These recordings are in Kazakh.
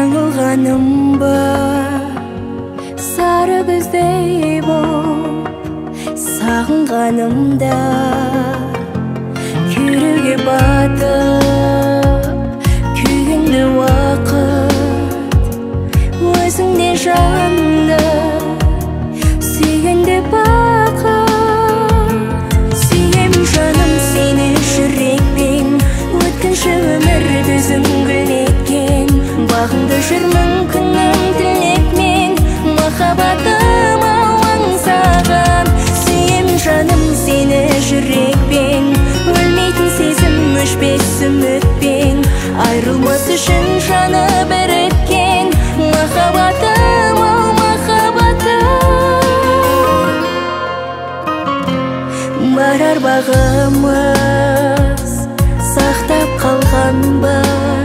жаңылғаным ба, сары күздей боп сағынғанымда, күйреуге батып күйгенде уақыт, өзіңде жанды сүйгенде бақыт. Сүйемін жаным сені жүрекпен, өткінші өмірді үзіңгілеткен, бағыңда жүрмін күнім тілекмен, махаббатым аңсаған. Сүйемін жаным сені жүрекпен, өлмейтін сезім өшпес үмітпен, айрылмас үшін жаны біріккен, махаббатым махаббатым. Барар бағымыз сақтап қалған ба,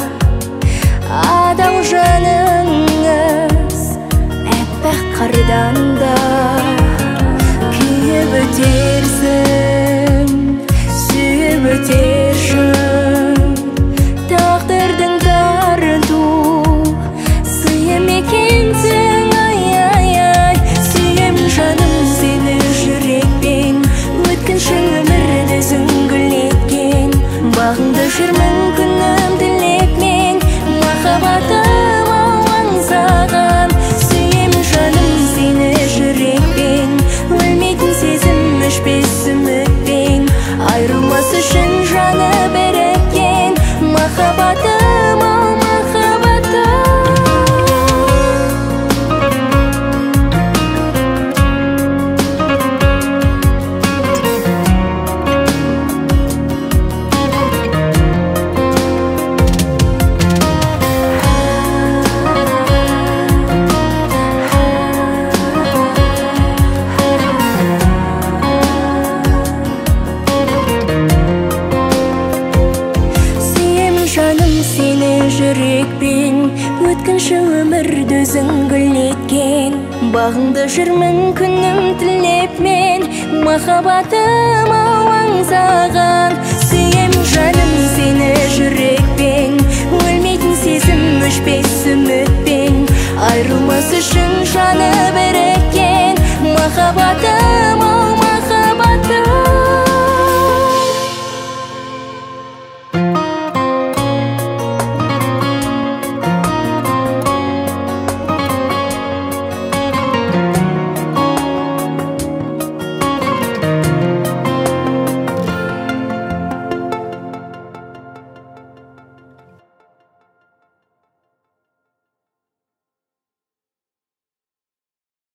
адал жаныңыз әппақ қардан да, күйіп өтерсің, сүйіп өтершің, тағдырдың тарту сыйы мекенсің, ай-ай-ай. Сүйемін жаным сені жүрекпен, өткінші өмірді үзіңгілеткен, бағыңда жүрмін күнім тілекмен, махаббатым аңсаған. Сүйемін жаным сені жүрекпен, өлмейтін сезім өшпес үмітпен, айрылмас үшін жаны біріккен, махаббатым махаббатым. Жүрекпен өткінші өмірді үзіңгілеткен, бағыңда жүрмін күнім тілепмен, махаббатым аңсаған. Сүйемін жаным сені жүрекпен, өлмейтін сезім өшпес үмітпен, айрылмас үшін жаны біріккен, махаббатым